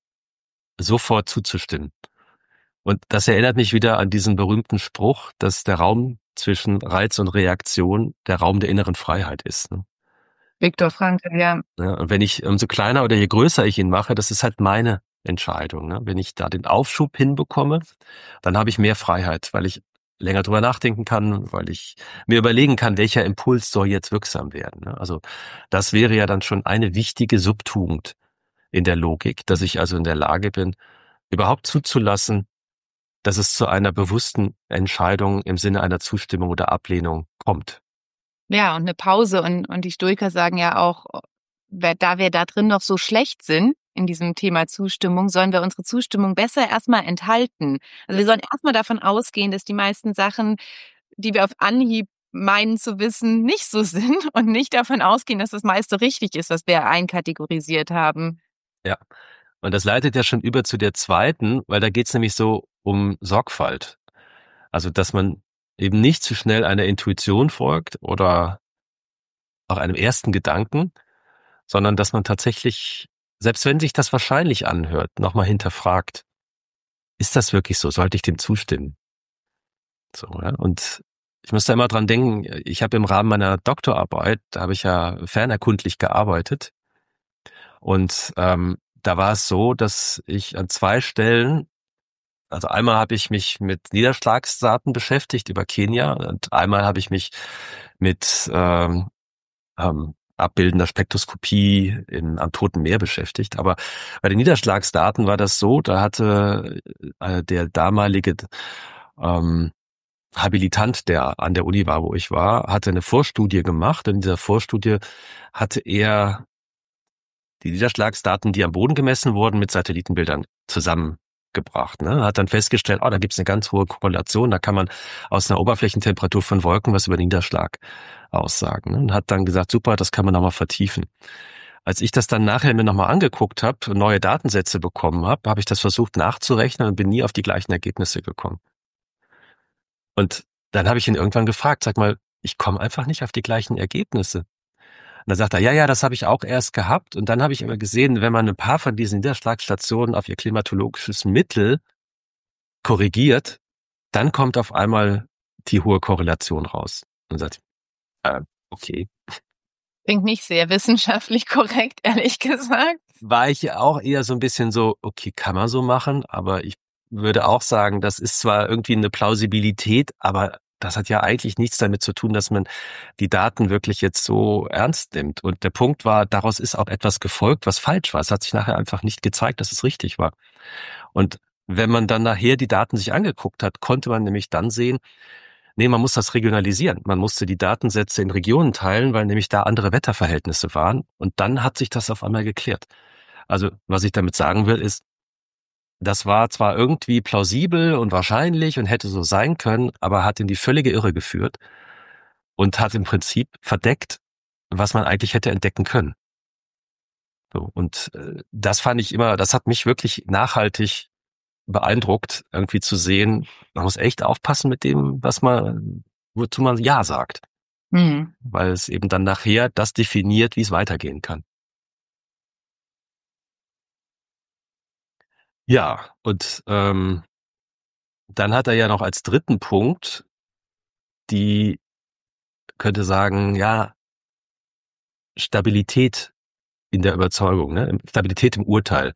sofort zuzustimmen. Und das erinnert mich wieder an diesen berühmten Spruch, dass der Raum zwischen Reiz und Reaktion der Raum der inneren Freiheit ist. Ne? Viktor Frankl, ja. Ja, und wenn ich, umso kleiner oder je größer ich ihn mache, das ist halt meine Entscheidung. Ne? Wenn ich da den Aufschub hinbekomme, dann habe ich mehr Freiheit, weil ich länger drüber nachdenken kann, weil ich mir überlegen kann, welcher Impuls soll jetzt wirksam werden. Ne? Also das wäre ja dann schon eine wichtige Subtugend in der Logik, dass ich also in der Lage bin, überhaupt zuzulassen, dass es zu einer bewussten Entscheidung im Sinne einer Zustimmung oder Ablehnung kommt. Ja, und eine Pause, und die Stoiker sagen ja auch, da wir da drin noch so schlecht sind in diesem Thema Zustimmung, sollen wir unsere Zustimmung besser erstmal enthalten. Also wir sollen erstmal davon ausgehen, dass die meisten Sachen, die wir auf Anhieb meinen zu wissen, nicht so sind und nicht davon ausgehen, dass das meiste richtig ist, was wir einkategorisiert haben. Ja. Und das leitet ja schon über zu der zweiten, weil da geht's nämlich so um Sorgfalt. Also, dass man eben nicht zu schnell einer Intuition folgt oder auch einem ersten Gedanken, sondern dass man tatsächlich, selbst wenn sich das wahrscheinlich anhört, nochmal hinterfragt, ist das wirklich so? Sollte ich dem zustimmen? So, ja. Und ich muss da immer dran denken, ich habe im Rahmen meiner Doktorarbeit, da habe ich ja fernerkundlich gearbeitet. Und da war es so, dass ich an 2 Stellen, also einmal habe ich mich mit Niederschlagsdaten beschäftigt über Kenia und einmal habe ich mich mit abbildender Spektroskopie am Toten Meer beschäftigt. Aber bei den Niederschlagsdaten war das so, da hatte der damalige ähm, Habilitant, der an der Uni war, wo ich war, hatte eine Vorstudie gemacht. Und in dieser Vorstudie hatte er die Niederschlagsdaten, die am Boden gemessen wurden, mit Satellitenbildern zusammengebracht. Ne? Hat dann festgestellt, da gibt es eine ganz hohe Korrelation, da kann man aus einer Oberflächentemperatur von Wolken was über Niederschlag aussagen. Ne? Und hat dann gesagt, super, das kann man nochmal vertiefen. Als ich das dann nachher mir nochmal angeguckt habe und neue Datensätze bekommen habe, habe ich das versucht nachzurechnen und bin nie auf die gleichen Ergebnisse gekommen. Und dann habe ich ihn irgendwann gefragt, sag mal, ich komme einfach nicht auf die gleichen Ergebnisse. Und dann sagt er, ja, das habe ich auch erst gehabt. Und dann habe ich immer gesehen, wenn man ein paar von diesen Niederschlagsstationen auf ihr klimatologisches Mittel korrigiert, dann kommt auf einmal die hohe Korrelation raus. Und sagt, okay. Klingt nicht sehr wissenschaftlich korrekt, ehrlich gesagt. War ich auch eher so ein bisschen so, okay, kann man so machen, aber ich würde auch sagen, das ist zwar irgendwie eine Plausibilität, aber das hat ja eigentlich nichts damit zu tun, dass man die Daten wirklich jetzt so ernst nimmt. Und der Punkt war, daraus ist auch etwas gefolgt, was falsch war. Es hat sich nachher einfach nicht gezeigt, dass es richtig war. Und wenn man dann nachher die Daten sich angeguckt hat, konnte man nämlich dann sehen, nee, man muss das regionalisieren. Man musste die Datensätze in Regionen teilen, weil nämlich da andere Wetterverhältnisse waren. Und dann hat sich das auf einmal geklärt. Also, was ich damit sagen will, ist, das war zwar irgendwie plausibel und wahrscheinlich und hätte so sein können, aber hat in die völlige Irre geführt und hat im Prinzip verdeckt, was man eigentlich hätte entdecken können. So, und das fand ich immer, das hat mich wirklich nachhaltig beeindruckt, irgendwie zu sehen, man muss echt aufpassen mit dem, wozu man Ja sagt. Weil es eben dann nachher das definiert, wie es weitergehen kann. Ja, und dann hat er ja noch als dritten Punkt die, könnte sagen, ja, Stabilität in der Überzeugung, ne? Stabilität im Urteil.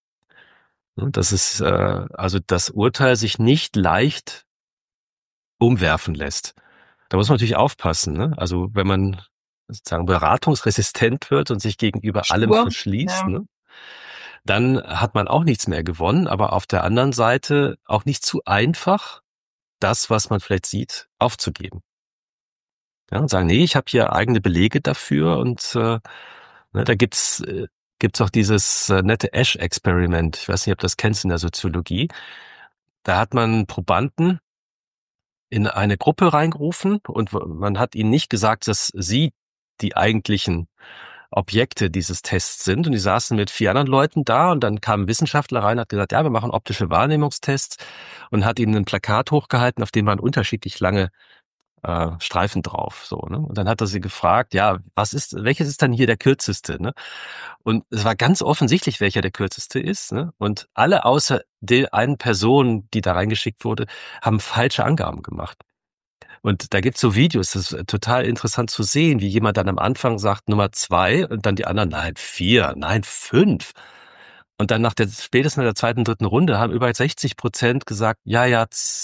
Das ist also das Urteil sich nicht leicht umwerfen lässt. Da muss man natürlich aufpassen, ne? Also wenn man sozusagen beratungsresistent wird und sich gegenüber allem verschließt, Ja. ne? Dann hat man auch nichts mehr gewonnen, aber auf der anderen Seite auch nicht zu einfach, das, was man vielleicht sieht, aufzugeben. Ja, und sagen, nee, ich habe hier eigene Belege dafür und ne, da gibt's auch dieses nette Asch-Experiment. Ich weiß nicht, ob du das kennst in der Soziologie. Da hat man Probanden in eine Gruppe reingerufen und man hat ihnen nicht gesagt, dass sie die eigentlichen Objekte dieses Tests sind. Und die saßen mit 4 anderen Leuten da und dann kam ein Wissenschaftler rein und hat gesagt, ja, wir machen optische Wahrnehmungstests und hat ihnen ein Plakat hochgehalten, auf dem waren unterschiedlich lange Streifen drauf, so, ne? Und dann hat er sie gefragt, ja, welches ist dann hier der kürzeste, ne? Und es war ganz offensichtlich, welcher der kürzeste ist, ne? Und alle außer der einen Person, die da reingeschickt wurde, haben falsche Angaben gemacht. Und da gibt's so Videos, das ist total interessant zu sehen, wie jemand dann am Anfang sagt Nummer 2 und dann die anderen, nein, 4, nein, 5. Und dann spätestens nach der zweiten, dritten Runde haben über 60% gesagt, ja,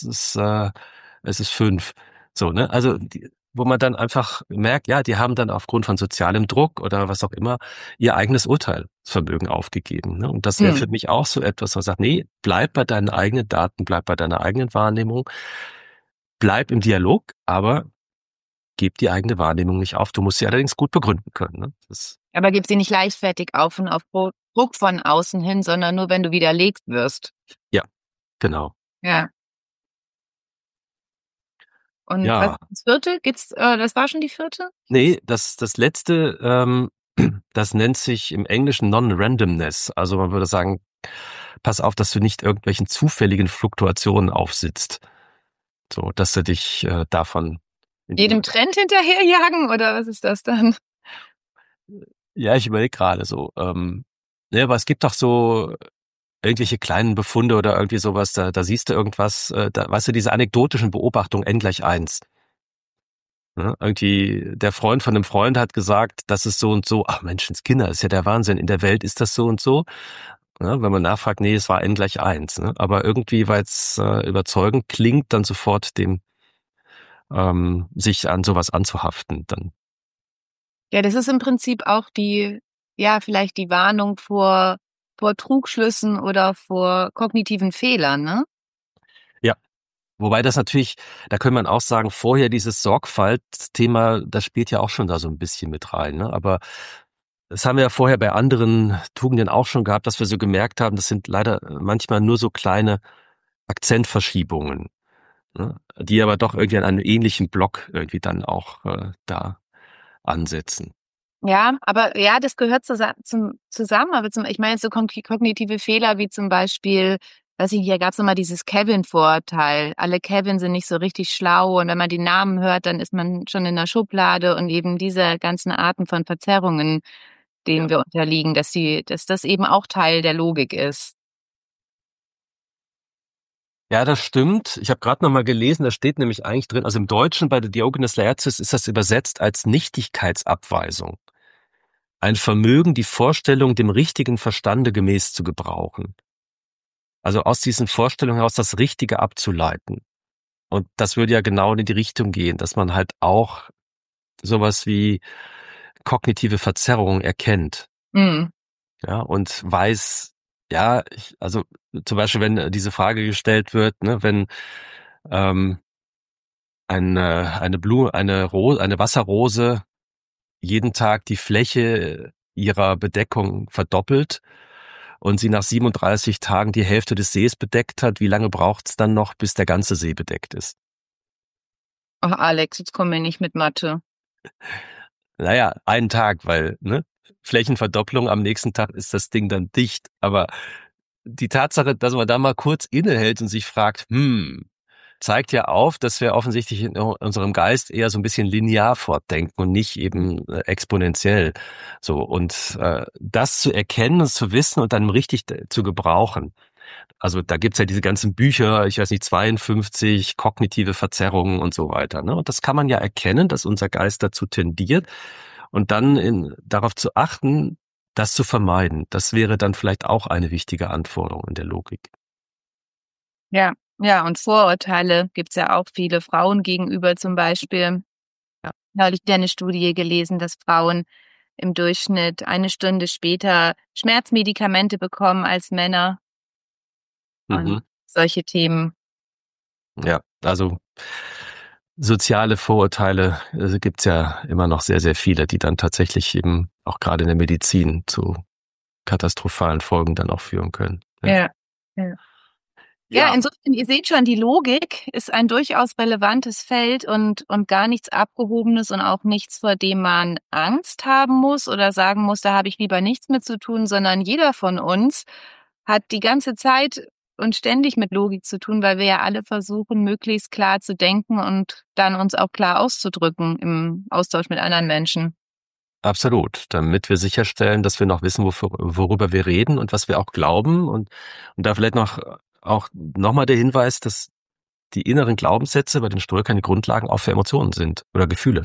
es ist 5. So, ne? Also, wo man dann einfach merkt, ja, die haben dann aufgrund von sozialem Druck oder was auch immer ihr eigenes Urteilsvermögen aufgegeben. Ne? Und das wäre für mich auch so etwas, was sagt, nee, bleib bei deinen eigenen Daten, bleib bei deiner eigenen Wahrnehmung, bleib im Dialog, aber gib die eigene Wahrnehmung nicht auf. Du musst sie allerdings gut begründen können. Ne? Aber gib sie nicht leichtfertig auf und auf Druck von außen hin, sondern nur, wenn du widerlegt wirst. Ja, genau. Ja. Und was Ja, ist das vierte? Das war schon die vierte? nee, das letzte, das nennt sich im Englischen Non-Randomness. Also man würde sagen, pass auf, dass du nicht irgendwelchen zufälligen Fluktuationen aufsitzt. So, dass du dich davon. Jedem Trend hinterherjagen oder was ist das dann? Ja, ich überlege gerade so. Ne, aber es gibt doch so irgendwelche kleinen Befunde oder irgendwie sowas, da siehst du irgendwas, da, weißt du, diese anekdotischen Beobachtungen N = 1. Ne? Irgendwie der Freund von einem Freund hat gesagt, das ist so und so. Ach Menschenskinder, ist ja der Wahnsinn. In der Welt ist das so und so. Ne? Wenn man nachfragt, nee, es war N = 1. Ne? Aber irgendwie, weil es überzeugend klingt, dann sofort dem sich an sowas anzuhaften. Dann Ja, das ist im Prinzip auch vielleicht die Warnung vor Trugschlüssen oder vor kognitiven Fehlern, ne? ja. Wobei das natürlich, da könnte man auch sagen, vorher dieses Sorgfaltsthema, das spielt ja auch schon da so ein bisschen mit rein. Ne? Aber das haben wir ja vorher bei anderen Tugenden auch schon gehabt, dass wir so gemerkt haben, das sind leider manchmal nur so kleine Akzentverschiebungen, ne? Die aber doch irgendwie an einem ähnlichen Block irgendwie dann auch da ansetzen. Ja, aber ja, das gehört zusammen. Aber ich meine jetzt so kognitive Fehler wie zum Beispiel, weiß ich nicht, da gab es immer dieses Kevin-Vorurteil. Alle Kevin sind nicht so richtig schlau und wenn man die Namen hört, dann ist man schon in der Schublade und eben diese ganzen Arten von Verzerrungen, denen wir unterliegen, dass das eben auch Teil der Logik ist. Ja, das stimmt. Ich habe gerade noch mal gelesen, da steht nämlich eigentlich drin, also im Deutschen bei der Diogenes Laertius ist das übersetzt als Nichtigkeitsabweisung. Ein Vermögen, die Vorstellung dem richtigen Verstande gemäß zu gebrauchen. Also aus diesen Vorstellungen heraus das Richtige abzuleiten. Und das würde ja genau in die Richtung gehen, dass man halt auch sowas wie kognitive Verzerrung erkennt. Mhm. Ja, und weiß, ja, also zum Beispiel, wenn diese Frage gestellt wird, ne, wenn ähm, eine Wasserrose jeden Tag die Fläche ihrer Bedeckung verdoppelt und sie nach 37 Tagen die Hälfte des Sees bedeckt hat, wie lange braucht's dann noch, bis der ganze See bedeckt ist? Ach, Alex, jetzt kommen wir nicht mit Mathe. Naja, einen Tag, weil, ne? Flächenverdopplung, am nächsten Tag ist das Ding dann dicht. Aber die Tatsache, dass man da mal kurz innehält und sich fragt, zeigt ja auf, dass wir offensichtlich in unserem Geist eher so ein bisschen linear fortdenken und nicht eben exponentiell. So, und das zu erkennen und zu wissen und dann richtig zu gebrauchen. Also da gibt's ja diese ganzen Bücher, ich weiß nicht, 52, kognitive Verzerrungen und so weiter. Ne? Und das kann man ja erkennen, dass unser Geist dazu tendiert. Und dann darauf zu achten, das zu vermeiden. Das wäre dann vielleicht auch eine wichtige Anforderung in der Logik. Ja, ja, und Vorurteile gibt's ja auch viele Frauen gegenüber zum Beispiel. Ja. Neulich wieder eine Studie gelesen, dass Frauen im Durchschnitt eine Stunde später Schmerzmedikamente bekommen als Männer und Mhm. solche Themen. Ja, also soziale Vorurteile gibt's ja immer noch sehr, sehr viele, die dann tatsächlich eben auch gerade in der Medizin zu katastrophalen Folgen dann auch führen können. Ja. Ja, ja. Ja, Ja, insofern, ihr seht schon, die Logik ist ein durchaus relevantes Feld und gar nichts Abgehobenes und auch nichts, vor dem man Angst haben muss oder sagen muss, da habe ich lieber nichts mit zu tun, sondern jeder von uns hat die ganze Zeit und ständig mit Logik zu tun, weil wir ja alle versuchen, möglichst klar zu denken und dann uns auch klar auszudrücken im Austausch mit anderen Menschen. absolut. Damit wir sicherstellen, dass wir noch wissen, worüber wir reden und was wir auch glauben. Und da vielleicht noch auch nochmal der Hinweis, dass die inneren Glaubenssätze bei den Stoikern die Grundlagen auch für Emotionen sind oder Gefühle.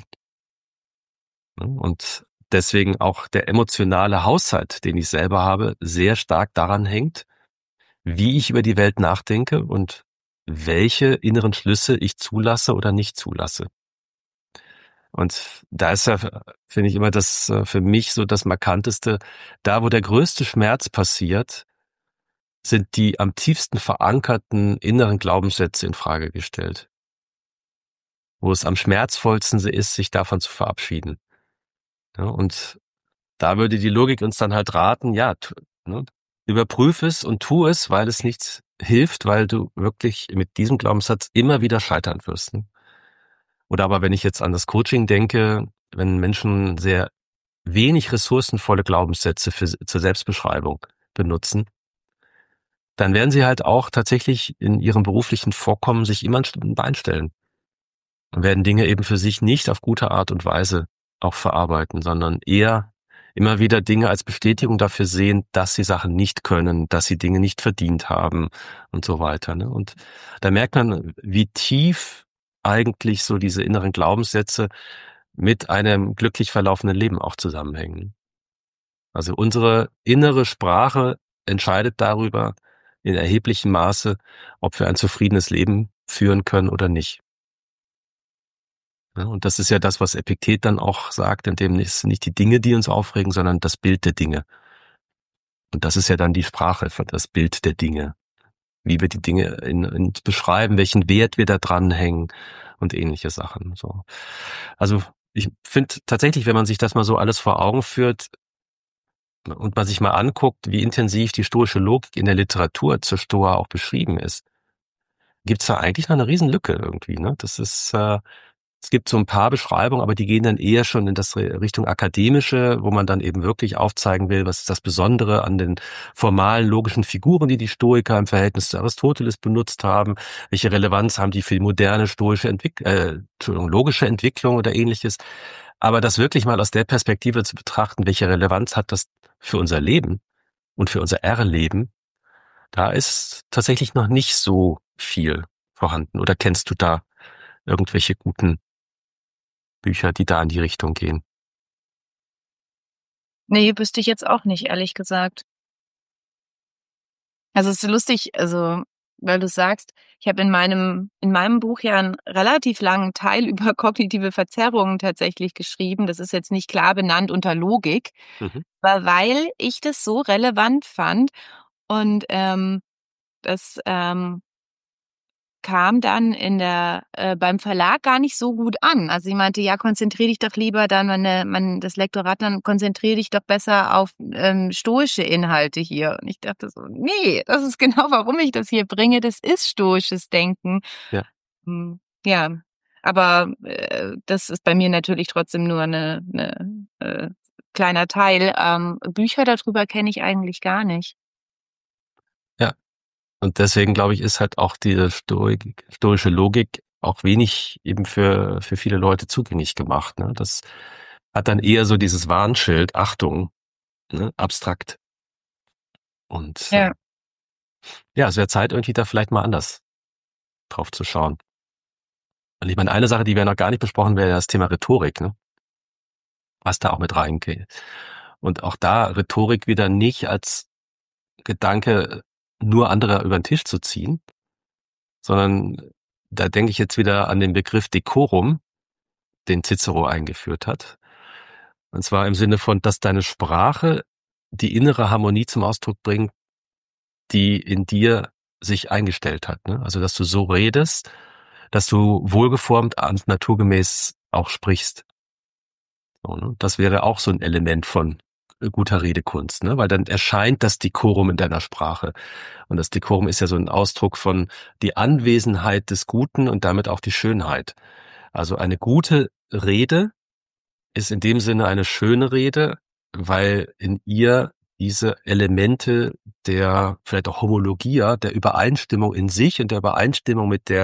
Ne? Und deswegen auch der emotionale Haushalt, den ich selber habe, sehr stark daran hängt, wie ich über die Welt nachdenke und welche inneren Schlüsse ich zulasse oder nicht zulasse. Und da ist ja, finde ich immer das für mich so das Markanteste, da wo der größte Schmerz passiert, sind die am tiefsten verankerten inneren Glaubenssätze in Frage gestellt. Wo es am schmerzvollsten ist, sich davon zu verabschieden. Ja, und da würde die Logik uns dann halt raten, ja, ne, überprüf es und tu es, weil es nichts hilft, weil du wirklich mit diesem Glaubenssatz immer wieder scheitern wirst. Ne? Oder aber wenn ich jetzt an das Coaching denke, wenn Menschen sehr wenig ressourcenvolle Glaubenssätze zur Selbstbeschreibung benutzen, dann werden sie halt auch tatsächlich in ihrem beruflichen Vorkommen sich immer ein Bein stellen und werden Dinge eben für sich nicht auf gute Art und Weise auch verarbeiten, sondern eher immer wieder Dinge als Bestätigung dafür sehen, dass sie Sachen nicht können, dass sie Dinge nicht verdient haben und so weiter. Ne? Und da merkt man, wie tief eigentlich so diese inneren Glaubenssätze mit einem glücklich verlaufenden Leben auch zusammenhängen. Also unsere innere Sprache entscheidet darüber in erheblichem Maße, ob wir ein zufriedenes Leben führen können oder nicht. Ja, und das ist ja das, was Epiktet dann auch sagt, in dem ist nicht die Dinge, die uns aufregen, sondern das Bild der Dinge. Und das ist ja dann die Sprache für das Bild der Dinge. Wie wir die Dinge in beschreiben, welchen Wert wir da dranhängen und ähnliche Sachen. So. Also ich finde tatsächlich, wenn man sich das mal so alles vor Augen führt und man sich mal anguckt, wie intensiv die stoische Logik in der Literatur zur Stoa auch beschrieben ist, gibt's da eigentlich noch eine Riesenlücke irgendwie. Ne? Das ist es gibt so ein paar Beschreibungen, aber die gehen dann eher schon in das Richtung akademische, wo man dann eben wirklich aufzeigen will, was ist das Besondere an den formalen logischen Figuren, die die Stoiker im Verhältnis zu Aristoteles benutzt haben, welche Relevanz haben die für die moderne stoische logische Entwicklung oder ähnliches. Aber das wirklich mal aus der Perspektive zu betrachten, welche Relevanz hat das für unser Leben und für unser Erleben, da ist tatsächlich noch nicht so viel vorhanden. Oder kennst du da irgendwelche guten Bücher, die da in die Richtung gehen? Nee, wüsste ich jetzt auch nicht, ehrlich gesagt. Also, es ist lustig, also, weil du sagst, ich habe in meinem Buch ja 'n relativ langen Teil über kognitive Verzerrungen tatsächlich geschrieben. Das ist jetzt nicht klar benannt unter Logik, Mhm. aber weil ich das so relevant fand und, das, kam dann beim Verlag gar nicht so gut an. Also, sie meinte: „Ja, konzentriere dich doch lieber dann, das Lektorat dann konzentriere dich doch besser auf, stoische Inhalte hier.“ Und ich dachte so: „Ne, das ist genau, warum ich das hier bringe. Das ist stoisches Denken.“ Ja. Ja, aber, das ist bei mir natürlich trotzdem nur 'ne kleiner Teil. Bücher darüber kenne ich eigentlich gar nicht. Ja. Und deswegen glaube ich, ist halt auch diese stoische Logik auch wenig eben für viele Leute zugänglich gemacht. Ne? Das hat dann eher so dieses Warnschild, Achtung, ne? Abstrakt. Und Ja. ja, es wäre Zeit, irgendwie da vielleicht mal anders drauf zu schauen. Und ich meine, eine Sache, die wir noch gar nicht besprochen, wäre ja das Thema Rhetorik, ne? Was da auch mit reingeht. Und auch da Rhetorik wieder nicht als Gedanke, nur andere über den Tisch zu ziehen, sondern da denke ich jetzt wieder an den Begriff Dekorum, den Cicero eingeführt hat. Und zwar im Sinne von, dass deine Sprache die innere Harmonie zum Ausdruck bringt, die in dir sich eingestellt hat. Ne? Also, dass du so redest, dass du wohlgeformt und naturgemäß auch sprichst. So, ne? Das wäre auch so ein Element von guter Redekunst, ne? Weil dann erscheint das Dekorum in deiner Sprache. Und das Dekorum ist ja so ein Ausdruck von die Anwesenheit des Guten und damit auch die Schönheit. Also eine gute Rede ist in dem Sinne eine schöne Rede, weil in ihr diese Elemente der vielleicht auch Homologia, der Übereinstimmung in sich und der Übereinstimmung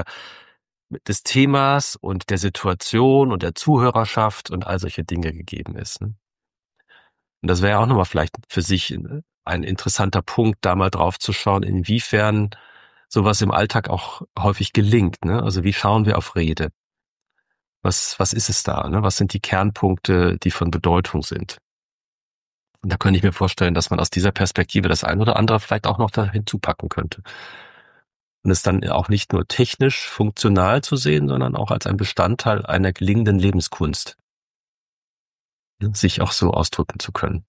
des Themas und der Situation und der Zuhörerschaft und all solche Dinge gegeben ist. Ne? Und das wäre ja auch nochmal vielleicht für sich ein interessanter Punkt, da mal drauf zu schauen, inwiefern sowas im Alltag auch häufig gelingt. Ne? Also wie schauen wir auf Rede? Was ist es da? Ne? Was sind die Kernpunkte, die von Bedeutung sind? Und da könnte ich mir vorstellen, dass man aus dieser Perspektive das ein oder andere vielleicht auch noch da hinzupacken könnte. Und es dann auch nicht nur technisch funktional zu sehen, sondern auch als ein Bestandteil einer gelingenden Lebenskunst, ne? Sich auch so ausdrücken zu können.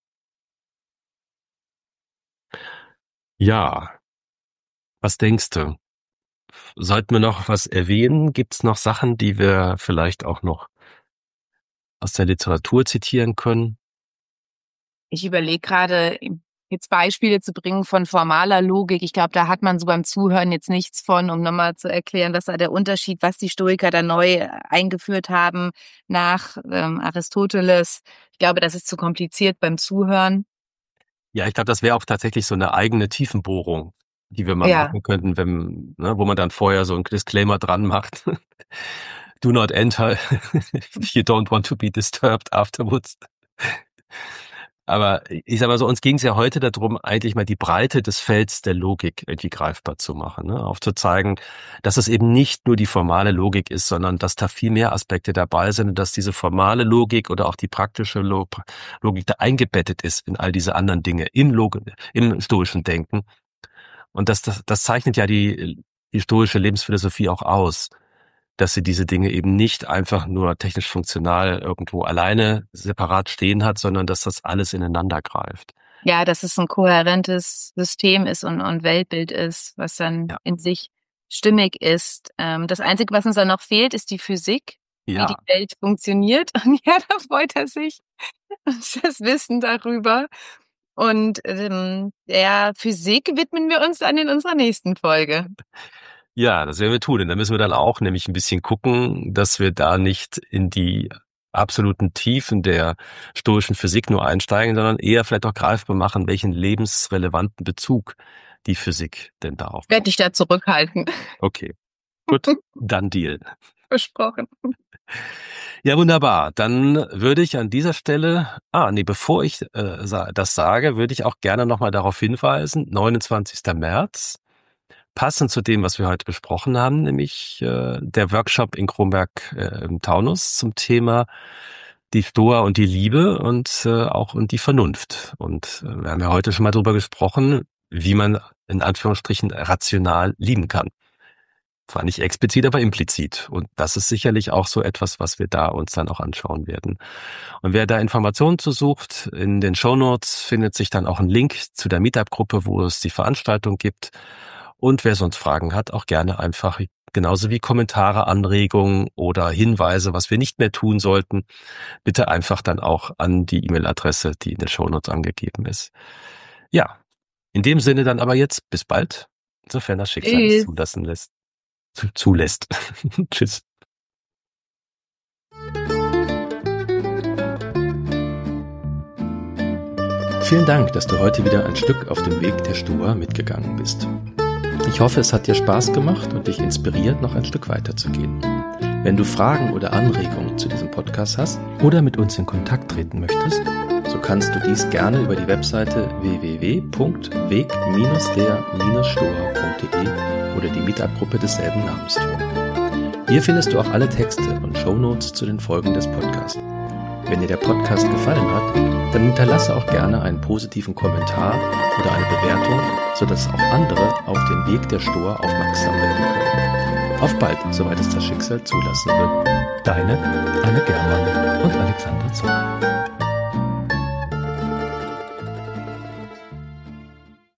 Ja, was denkst du? Sollten wir noch was erwähnen? Gibt es noch Sachen, die wir vielleicht auch noch aus der Literatur zitieren können? Ich überlege grade, jetzt Beispiele zu bringen von formaler Logik. Ich glaube, da hat man so beim Zuhören jetzt nichts von, um nochmal zu erklären, was da der Unterschied, was die Stoiker da neu eingeführt haben nach Aristoteles. Ich glaube, das ist zu kompliziert beim Zuhören. Ja, ich glaube, das wäre auch tatsächlich so eine eigene Tiefenbohrung, die wir mal machen könnten, wo man dann vorher so ein Disclaimer dran macht. Do not enter if you don't want to be disturbed afterwards. Aber ich sag mal so, uns ging es ja heute darum, eigentlich mal die Breite des Felds der Logik irgendwie greifbar zu machen, ne? Aufzuzeigen, dass es eben nicht nur die formale Logik ist, sondern dass da viel mehr Aspekte dabei sind und dass diese formale Logik oder auch die praktische Logik da eingebettet ist in all diese anderen Dinge im stoischen Denken. Und das zeichnet ja die stoische Lebensphilosophie auch aus, dass sie diese Dinge eben nicht einfach nur technisch funktional irgendwo alleine separat stehen hat, sondern dass das alles ineinander greift. Ja, dass es ein kohärentes System ist und Weltbild ist, was dann in sich stimmig ist. Das Einzige, was uns dann noch fehlt, ist die Physik, wie die Welt funktioniert. Und ja, da freut er sich, das Wissen darüber. Und der Physik widmen wir uns dann in unserer nächsten Folge. Ja, das werden wir tun. Und da müssen wir dann auch nämlich ein bisschen gucken, dass wir da nicht in die absoluten Tiefen der stoischen Physik nur einsteigen, sondern eher vielleicht auch greifbar machen, welchen lebensrelevanten Bezug die Physik denn da aufbaut. Werde ich da zurückhalten. Okay, gut, dann Deal. Versprochen. Ja, wunderbar. Dann würde ich an dieser Stelle, bevor ich das sage, würde ich auch gerne nochmal darauf hinweisen, 29. März, passend zu dem, was wir heute besprochen haben, nämlich der Workshop in Kronberg im Taunus zum Thema die Stoa und die Liebe und die Vernunft. Und wir haben ja heute schon mal darüber gesprochen, wie man in Anführungsstrichen rational lieben kann. Zwar nicht explizit, aber implizit. Und das ist sicherlich auch so etwas, was wir da uns dann auch anschauen werden. Und wer da Informationen zu sucht, in den Shownotes findet sich dann auch ein Link zu der Meetup-Gruppe, wo es die Veranstaltung gibt. Und wer sonst Fragen hat, auch gerne einfach, genauso wie Kommentare, Anregungen oder Hinweise, was wir nicht mehr tun sollten, bitte einfach dann auch an die E-Mail-Adresse, die in den Shownotes angegeben ist. Ja, in dem Sinne dann aber jetzt bis bald, sofern das Schicksal es zulässt. Tschüss. Vielen Dank, dass du heute wieder ein Stück auf dem Weg der Stoa mitgegangen bist. Ich hoffe, es hat dir Spaß gemacht und dich inspiriert, noch ein Stück weiterzugehen. Wenn du Fragen oder Anregungen zu diesem Podcast hast oder mit uns in Kontakt treten möchtest, so kannst du dies gerne über die Webseite www.weg-der-stoa.de oder die Meetup-Gruppe desselben Namens tun. Hier findest du auch alle Texte und Shownotes zu den Folgen des Podcasts. Wenn dir der Podcast gefallen hat, dann hinterlasse auch gerne einen positiven Kommentar oder eine Bewertung, sodass auch andere auf den Weg der Stoa aufmerksam werden können. Auf bald, soweit es das Schicksal zulassen wird. Deine Anne Germann und Alexander Zock.